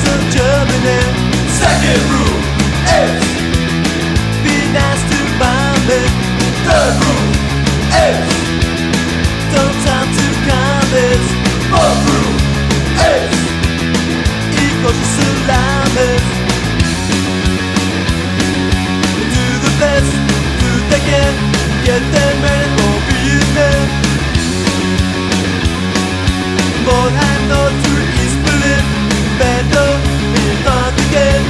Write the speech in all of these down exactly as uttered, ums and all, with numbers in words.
of Germany. Second rule is Be nice to mommy. third rule is Don't talk to comments. fourth rule is Equals your salamis. Do the best, do they can. Get them ready for Vietnam. But I know truth is belief. Better be not again.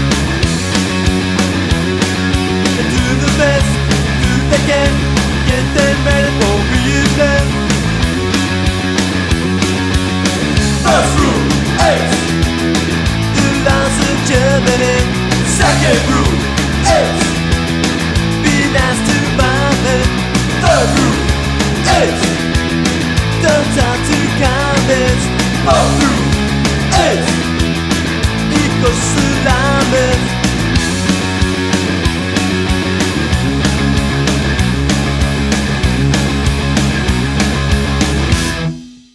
Do the best, do they can. Get them ready for Vietnam. first rule is The laws of Germany. second rule